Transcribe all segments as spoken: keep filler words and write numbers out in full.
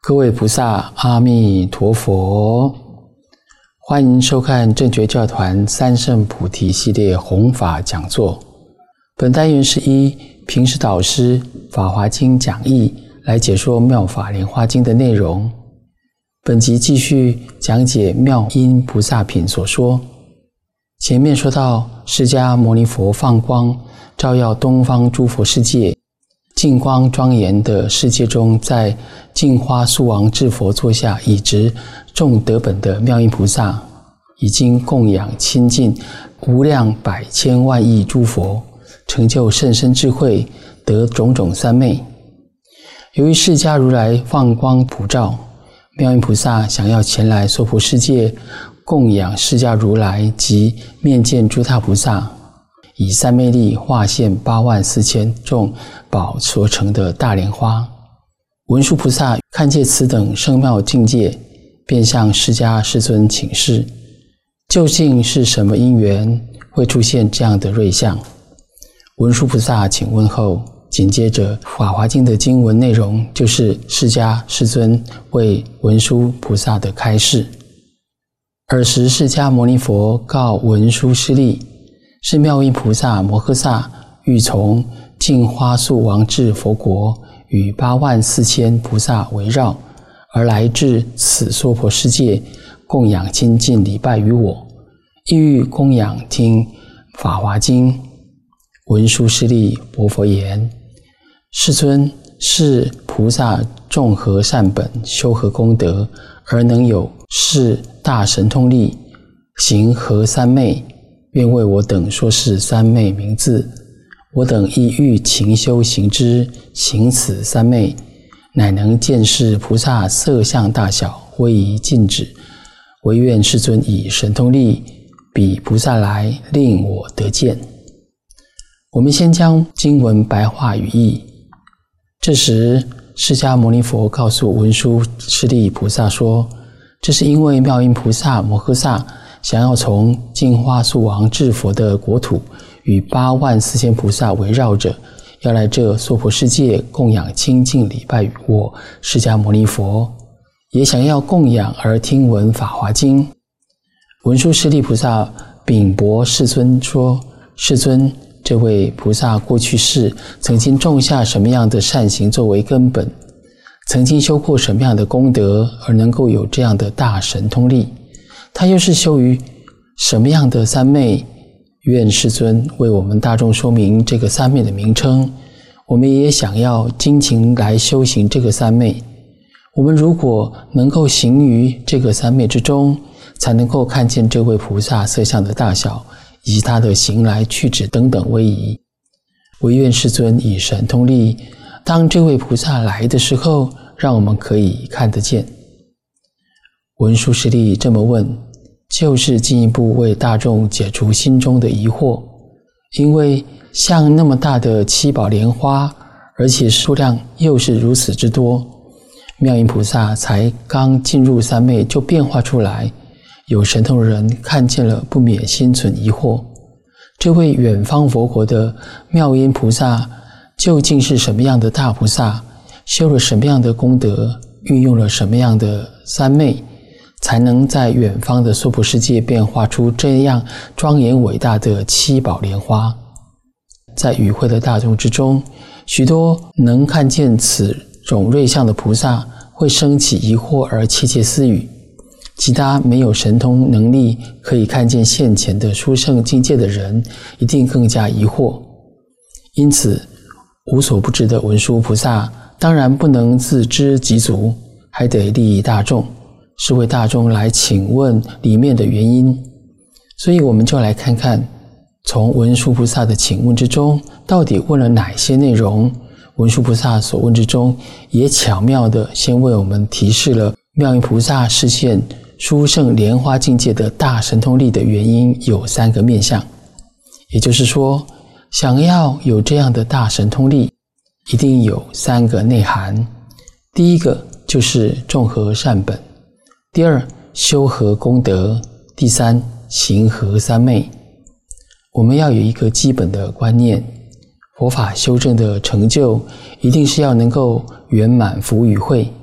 各位菩萨，阿弥陀佛！欢迎收看正觉教团三圣菩提系列弘法讲座。本单元是依平时导师法华经讲义来解说妙法莲华经的内容。本集继续讲解妙音菩萨品所说。前面说到释迦牟尼佛放光照耀东方诸佛世界，净光庄严的世界中，在净花树王智佛座下已执众德本的妙音菩萨，已经供养亲近无量百千万亿诸佛，成就甚深智慧，得种种三昧。由于释迦如来放光普照，妙音菩萨想要前来娑婆世界供养释迦如来及面见诸他菩萨，以三昧力化现八万四千众宝所成的大莲花。文殊菩萨看见此等圣妙境界，便向释迦世尊请示，究竟是什么因缘会出现这样的瑞相？文殊菩萨请问后，紧接着法华经的经文内容就是释迦世尊为文殊菩萨的开示。尔时释迦牟尼佛告文殊师利，是妙音菩萨摩诃萨欲从净花树王智佛国与八万四千菩萨围绕，而来至此娑婆世界，供养亲近礼拜于我，意欲供养听法华经。文殊师利薄佛言：世尊，是菩萨众何善本，修何功德，而能有是大神通力，行何三昧？愿为我等说是三昧名字。我等亦欲勤修行之，行此三昧，乃能见识菩萨色相大小，威仪尽止。唯愿世尊以神通力，比菩萨来，令我得见。我们先将经文白话语义。这时释迦牟尼佛告诉文殊师利菩萨说，这是因为妙音菩萨摩诃萨想要从净花树王智佛的国土与八万四千菩萨围绕着，要来这娑婆世界供养清净礼拜于我释迦牟尼佛，也想要供养而听闻法华经。文殊师利菩萨禀薄世尊说，世尊，这位菩萨过去世曾经种下什么样的善行作为根本，曾经修过什么样的功德，而能够有这样的大神通力，他又是修于什么样的三昧？愿世尊为我们大众说明这个三昧的名称。我们也想要精勤来修行这个三昧。我们如果能够行于这个三昧之中，才能够看见这位菩萨色相的大小，以及他的行来去止等等威仪。唯愿世尊以神通力，当这位菩萨来的时候，让我们可以看得见。文殊师利这么问，就是进一步为大众解除心中的疑惑。因为像那么大的七宝莲花，而且数量又是如此之多，妙音菩萨才刚进入三昧就变化出来，有神通的人看见了不免心存疑惑，这位远方佛国的妙音菩萨究竟是什么样的大菩萨，修了什么样的功德，运用了什么样的三昧，才能在远方的娑婆世界变化出这样庄严伟大的七宝莲花。在与会的大众之中，许多能看见此种瑞相的菩萨会生起疑惑而窃窃私语，其他没有神通能力可以看见现前的殊胜境界的人，一定更加疑惑。因此无所不知的文殊菩萨当然不能自知其足，还得利益大众，是为大众来请问里面的原因。所以我们就来看看，从文殊菩萨的请问之中，到底问了哪些内容。文殊菩萨所问之中，也巧妙地先为我们提示了妙音菩萨实现殊胜莲花境界的大神通力的原因有三个面向。也就是说，想要有这样的大神通力，一定有三个内涵。第一个就是众合善本，第二修合功德，第三行合三昧。我们要有一个基本的观念，佛法修正的成就一定是要能够圆满福与慧，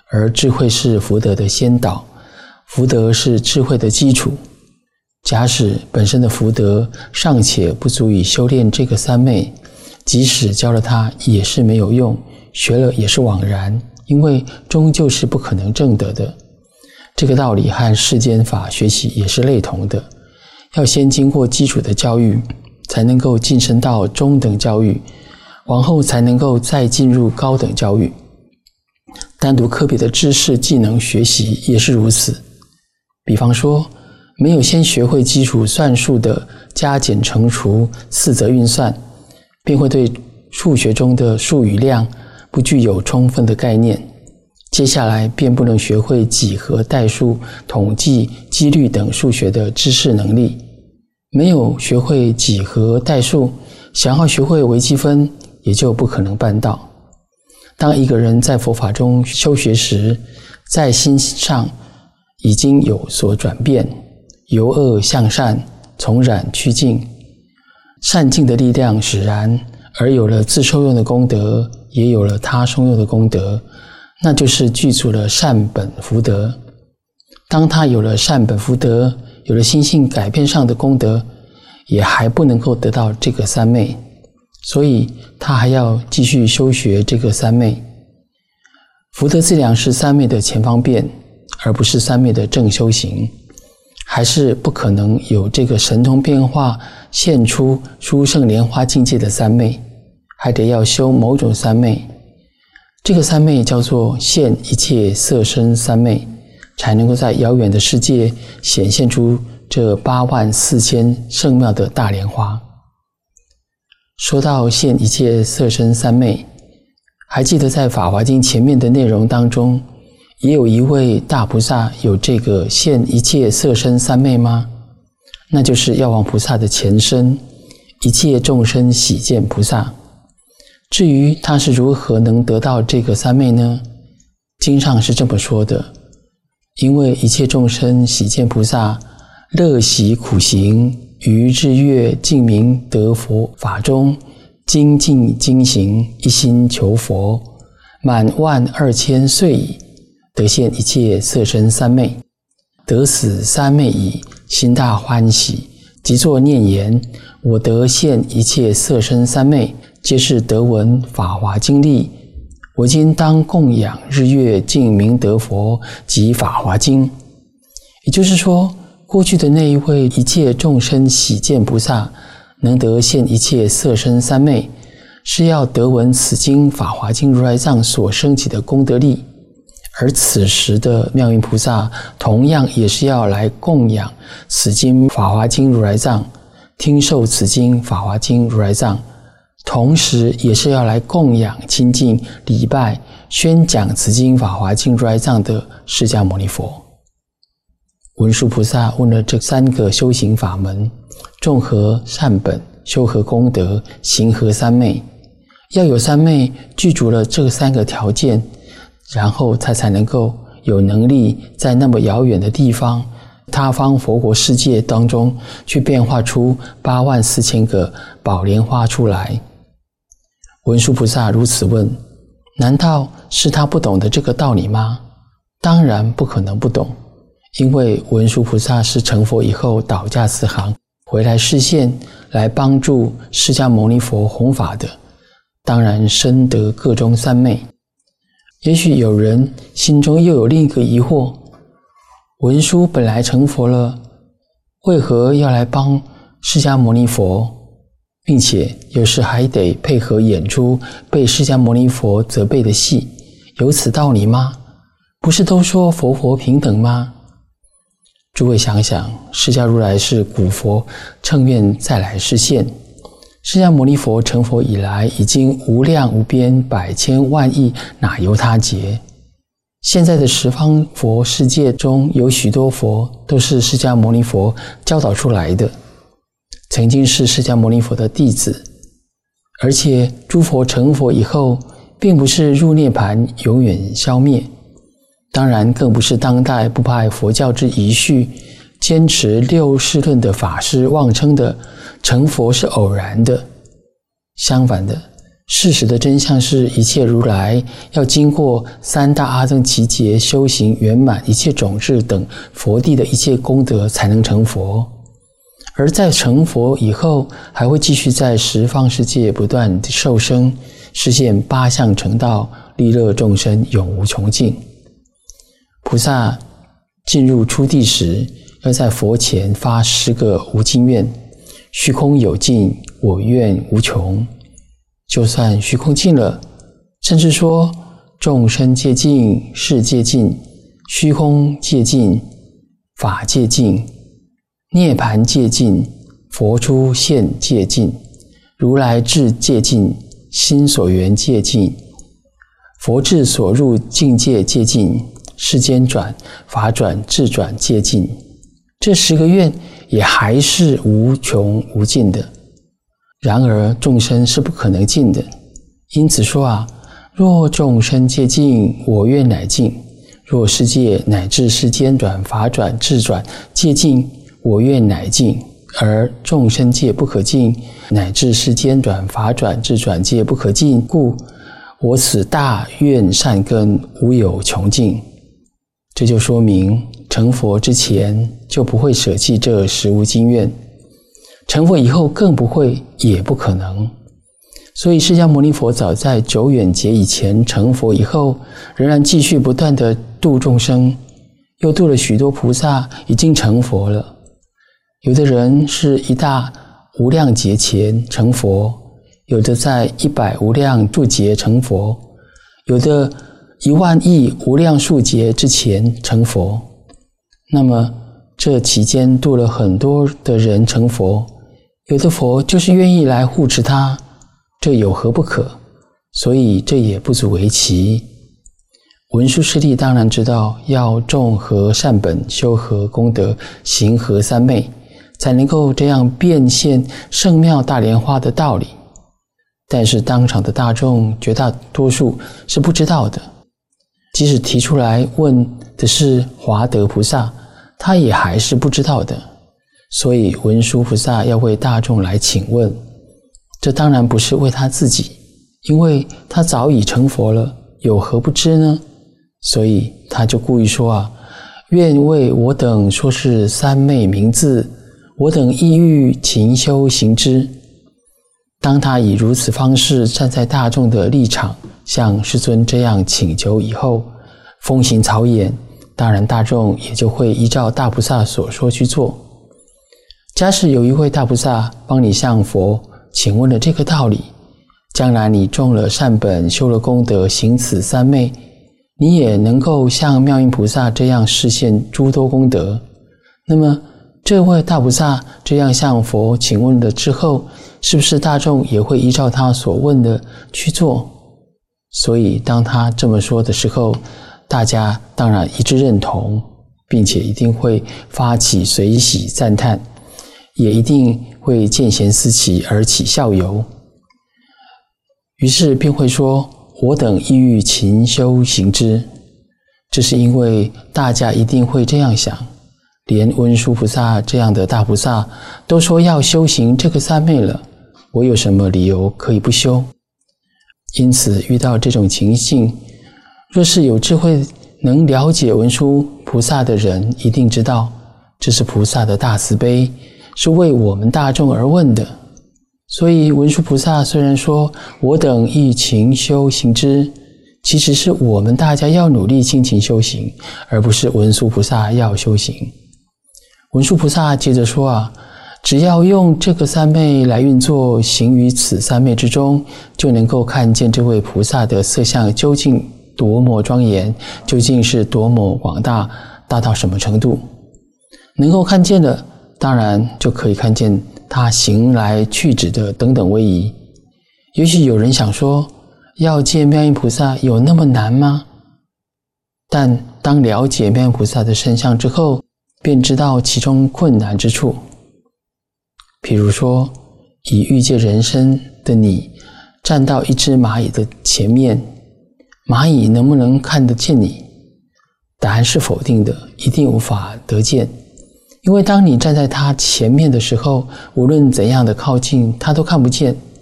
而智慧是福德的先导，福德是智慧的基础。假使本身的福德尚且不足以修炼这个三昧，即使教了它也是没有用，学了也是枉然，因为终究是不可能证得的。这个道理和世间法学习也是类同的，要先经过基础的教育，才能够晋升到中等教育，往后才能够再进入高等教育。单独个别的知识技能学习也是如此。比方说，没有先学会基础算术的加减乘除四则运算，便会对数学中的数与量不具有充分的概念，接下来便不能学会几何、代数、统计、几率等数学的知识能力。没有学会几何、代数，想要学会微积分也就不可能办到。当一个人在佛法中修学时，在心上已经有所转变，由恶向善，从染去净，善净的力量使然，而有了自受用的功德，也有了他受用的功德，那就是具足了善本福德。当他有了善本福德，有了心性改变上的功德，也还不能够得到这个三昧，所以他还要继续修学这个三昧。福德资粮是三昧的前方便，而不是三昧的正修行，还是不可能有这个神通变化现出殊胜莲花境界的三昧，还得要修某种三昧。这个三昧叫做现一切色身三昧，才能够在遥远的世界显现出这八万四千圣妙的大莲花。说到现一切色身三昧，还记得在《法华经》前面的内容当中，也有一位大菩萨有这个现一切色身三昧吗？那就是药王菩萨的前身，一切众生喜见菩萨。至于他是如何能得到这个三昧呢？经上是这么说的：因为一切众生喜见菩萨，乐喜苦行，于日月净明得佛法中，精进精行，一心求佛，满万二千岁矣，得现一切色身三昧。得此三昧已，心大欢喜，即作念言：我得现一切色身三昧，皆是得闻法华经力。我今当供养日月净明得佛及法华经。也就是说，过去的那一位一切众生喜见菩萨能得现一切色身三昧，是要得闻此经法华经如来藏所升起的功德力。而此时的妙音菩萨同样也是要来供养此经法华经如来藏，听受此经法华经如来藏，同时也是要来供养亲近礼拜宣讲此经法华经如来藏的释迦牟尼佛。文殊菩萨问了这三个修行法门，众合善本，修合功德，行合三昧。要有三昧具足了这三个条件，然后他才能够有能力在那么遥远的地方他方佛国世界当中去变化出八万四千个宝莲花出来。文殊菩萨如此问，难道是他不懂得这个道理吗？当然不可能不懂，因为文殊菩萨是成佛以后倒驾慈航回来示现，来帮助释迦牟尼佛弘法的，当然深得各中三昧。也许有人心中又有另一个疑惑，文殊本来成佛了，为何要来帮释迦牟尼佛，并且有时还得配合演出被释迦牟尼佛责备的戏，有此道理吗？不是都说佛佛平等吗？诸位想想，释迦如来是古佛，乘愿再来示现。释迦牟尼佛成佛以来，已经无量无边百千万亿，哪由他劫？现在的十方佛世界中有许多佛都是释迦牟尼佛教导出来的，曾经是释迦牟尼佛的弟子。而且诸佛成佛以后，并不是入涅槃永远消灭，当然更不是当代不派佛教之遗绪，坚持六世论的法师妄称的成佛是偶然的。相反的， 事实的真相是，一切如来要经过三大阿僧祇劫修行圆满一切种智等佛地的一切功德才能成佛，而在成佛以后还会继续在十方世界不断受生，实现八相成道，利乐众生永无穷尽。菩萨进入初地时，要在佛前发十个无尽愿：虚空有尽，我愿无穷。就算虚空尽了，甚至说众生界尽，世界尽，虚空界尽，法界尽，涅槃界尽，佛出现界尽，如来智界尽，心所缘界尽，佛智所入境界界尽，世间转、法转、智转界尽，这十个愿也还是无穷无尽的。然而众生是不可能尽的，因此说啊，若众生界尽，我愿乃尽；若世界乃至世间转、法转、智转界尽，我愿乃尽。而众生界不可尽，乃至世间转、法转、智转界不可尽，故我此大愿善根无有穷尽。这就说明成佛之前就不会舍弃这十无尽愿，成佛以后更不会，也不可能。所以释迦牟尼佛早在久远劫以前成佛以后，仍然继续不断地度众生，又度了许多菩萨已经成佛了。有的人是一大无量劫前成佛，有的在一百无量数劫成佛，有的一万亿无量数劫之前成佛。那么这期间度了很多的人成佛，有的佛就是愿意来护持他，这有何不可？所以这也不足为奇。文殊师利当然知道要种何善本，修何功德，行何三昧，才能够这样变现圣妙大莲花的道理。但是当场的大众绝大多数是不知道的，即使提出来问的是华德菩萨，他也还是不知道的。所以文殊菩萨要为大众来请问，这当然不是为他自己，因为他早已成佛了，有何不知呢？所以他就故意说啊，愿为我等说是三昧名字，我等意欲勤修行之。当他以如此方式站在大众的立场，向世尊这样请求以后，风行草偃，当然大众也就会依照大菩萨所说去做。假使有一位大菩萨帮你向佛请问了这个道理，将来你种了善本，修了功德，行此三昧，你也能够像妙音菩萨这样实现诸多功德。那么这位大菩萨这样向佛请问了之后，是不是大众也会依照他所问的去做？所以当他这么说的时候，大家当然一致认同，并且一定会发起随喜赞叹，也一定会见贤思齐而起效尤。于是便会说，我等意欲勤修行之。这是因为大家一定会这样想，连文殊菩萨这样的大菩萨都说要修行这个三昧了，我有什么理由可以不修？因此遇到这种情形，若是有智慧能了解文殊菩萨的人，一定知道这是菩萨的大慈悲，是为我们大众而问的。所以文殊菩萨虽然说我等亦勤修行之，其实是我们大家要努力精勤修行，而不是文殊菩萨要修行。文殊菩萨接着说啊，只要用这个三昧来运作，行于此三昧之中，就能够看见这位菩萨的色相究竟多么庄严，究竟是多么广大，大到什么程度。能够看见的，当然就可以看见他行来去止的等等威仪。也许有人想说，要见妙音菩萨有那么难吗？但当了解妙音菩萨的身相之后，便知道其中困难之处。譬如说，以欲界人身的你站到一只蚂蚁的前面，蚂蚁能不能看得见你？答案是否定的，一定无法得见。因为当你站在它前面的时候，无论怎样的靠近，它都看不见。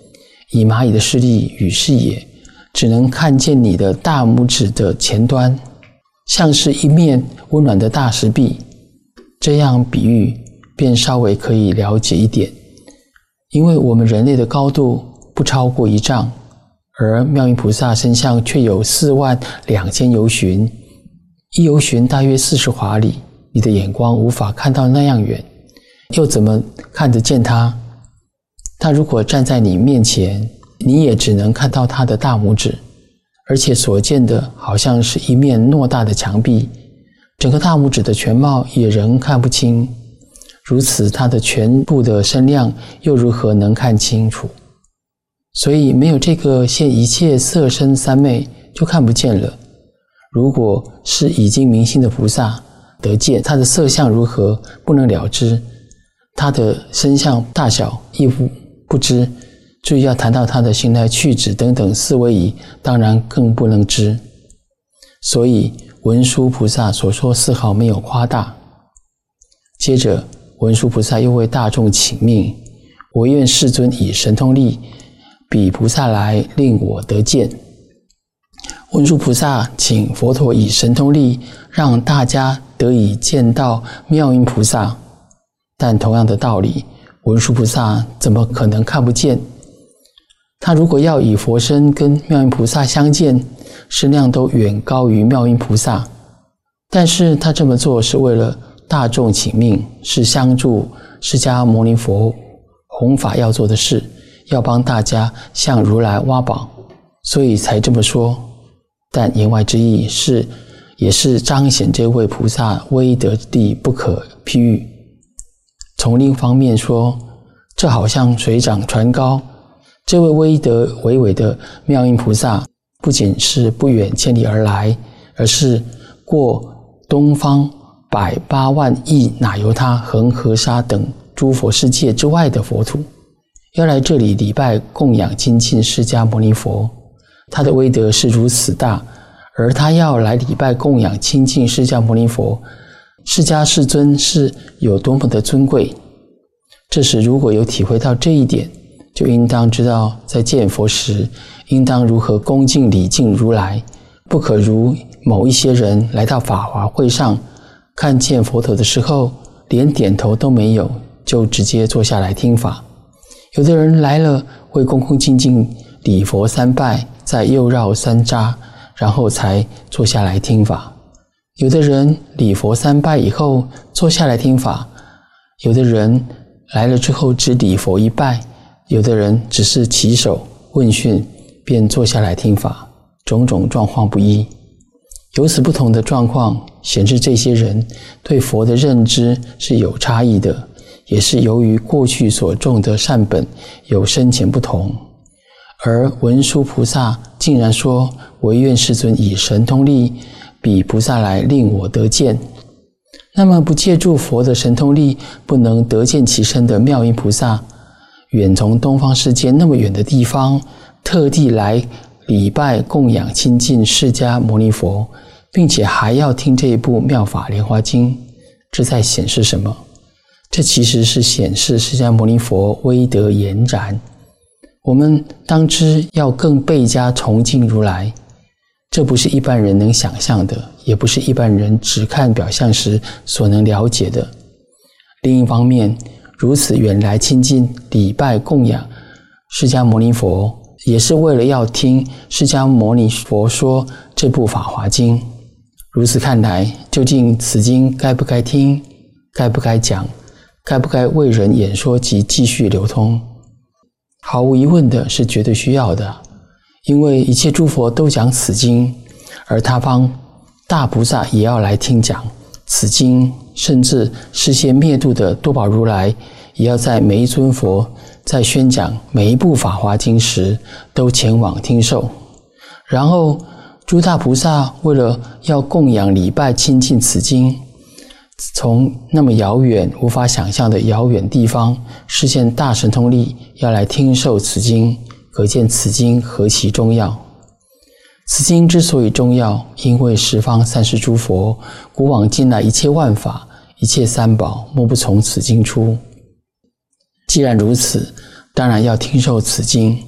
以蚂蚁的视力与视野，只能看见你的大拇指的前端，像是一面温暖的大石壁。这样比喻便稍微可以了解一点，因为我们人类的高度不超过一丈，而妙音菩萨身相却有四万两千由旬，一由旬大约四十华里，你的眼光无法看到那样远，又怎么看得见他？他如果站在你面前，你也只能看到他的大拇指，而且所见的好像是一面偌大的墙壁，整个大拇指的全貌也仍看不清。如此，他的全部的身量又如何能看清楚？所以没有这个现一切色身三昧，就看不见了。如果是已经明心的菩萨得见，他的色相如何不能了知，他的身相大小亦不不知，至于要谈到他的形态去指等等四位仪，当然更不能知。所以文殊菩萨所说丝毫没有夸大。接着文殊菩萨又为大众请命，我愿世尊以神通力比菩萨来令我得见。文殊菩萨请佛陀以神通力让大家得以见到妙音菩萨，但同样的道理，文殊菩萨怎么可能看不见？他如果要以佛身跟妙音菩萨相见，身量都远高于妙音菩萨，但是他这么做是为了大众请命，是相助释迦牟尼佛弘法要做的事，要帮大家向如来挖宝，所以才这么说。但言外之意是，也是彰显这位菩萨威德力不可譬喻。从另一方面说，这好像水涨船高，这位威德巍巍的妙音菩萨，不仅是不远千里而来，而是过东方百八万亿那由他、恒河沙等诸佛世界之外的佛土，要来这里礼拜供养亲近释迦牟尼佛。他的威德是如此大，而他要来礼拜供养亲近释迦牟尼佛，释迦世尊是有多么的尊贵。这时如果有体会到这一点，就应当知道在见佛时应当如何恭敬礼敬如来，不可如某一些人来到法华会上，看见佛陀的时候连点头都没有，就直接坐下来听法。有的人来了会恭恭敬敬礼佛三拜，再又绕三匝，然后才坐下来听法。有的人礼佛三拜以后坐下来听法，有的人来了之后只礼佛一拜，有的人只是起手问讯便坐下来听法，种种状况不一。由此不同的状况显示这些人对佛的认知是有差异的，也是由于过去所种的善本有深浅不同。而文殊菩萨竟然说，唯愿世尊以神通力比菩萨来令我得见。那么不借助佛的神通力不能得见其身的妙音菩萨，远从东方世界那么远的地方，特地来礼拜供养亲近释迦牟尼佛，并且还要听这一部妙法莲华经，这在显示什么？这其实是显示释迦牟尼佛威德延展。我们当知要更倍加崇敬如来，这不是一般人能想象的，也不是一般人只看表象时所能了解的。另一方面，如此远来亲近礼拜供养释迦牟尼佛，也是为了要听释迦牟尼佛说这部法华经。如此看来，究竟此经该不该听，该不该讲，该不该为人演说及继续流通？毫无疑问的是绝对需要的，因为一切诸佛都讲此经，而他方大菩萨也要来听讲此经，甚至世界灭度的多宝如来也要在每一尊佛在宣讲每一部法华经时都前往听受。然后诸大菩萨为了要供养礼拜亲近此经，从那么遥远无法想象的遥远地方实现大神通力要来听受此经，可见此经何其重要。此经之所以重要，因为十方三世诸佛古往今来一切万法一切三宝莫不从此经出。既然如此，当然要听受此经。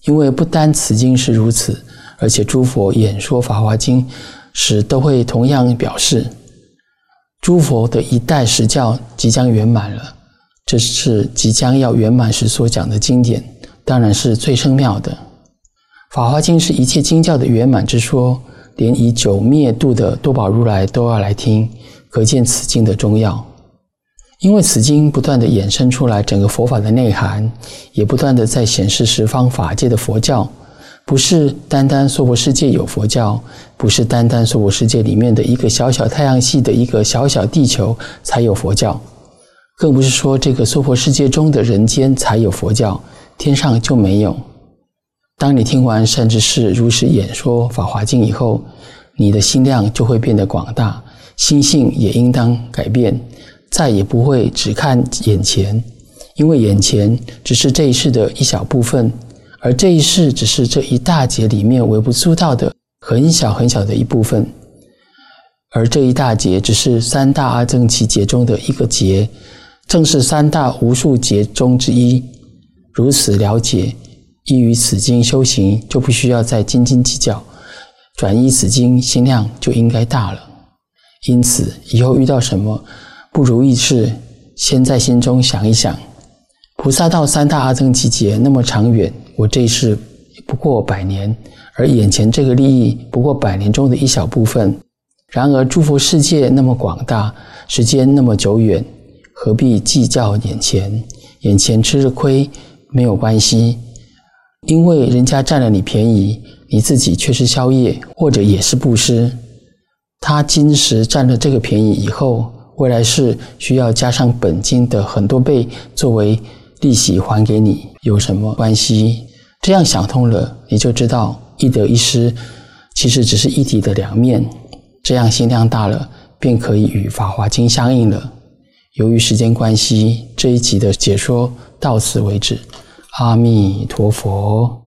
因为不单此经是如此，而且诸佛演说法华经时都会同样表示，诸佛的一代实教即将圆满了，这是即将要圆满时所讲的经典，当然是最深妙的。法华经是一切经教的圆满之说，连以九灭度的多宝如来都要来听，可见此经的重要。因为此经不断地衍生出来整个佛法的内涵，也不断地在显示十方法界的佛教，不是单单娑婆世界有佛教，不是单单娑婆世界里面的一个小小太阳系的一个小小地球才有佛教，更不是说这个娑婆世界中的人间才有佛教，天上就没有。当你听完善知识如实演说法华经以后，你的心量就会变得广大，心性也应当改变，再也不会只看眼前，因为眼前只是这一世的一小部分，而这一世只是这一大劫里面微不足道的很小很小的一部分，而这一大劫只是三大阿僧祇劫中的一个劫，正是三大无数劫中之一。如此了解，依于此经修行，就不需要再斤斤计较，转依此经，心量就应该大了。因此以后遇到什么不如意事，先在心中想一想，菩萨道三大阿僧祇劫那么长远，我这一世不过百年，而眼前这个利益不过百年中的一小部分。然而诸佛世界那么广大，时间那么久远，何必计较眼前？眼前吃了亏没有关系，因为人家占了你便宜，你自己却是宵夜，或者也是布施。他今时占了这个便宜以后，未来是需要加上本金的很多倍作为利息还给你，有什么关系？这样想通了，你就知道一得一失其实只是一体的两面，这样心量大了，便可以与法华经相应了。由于时间关系，这一集的解说到此为止。阿弥陀佛。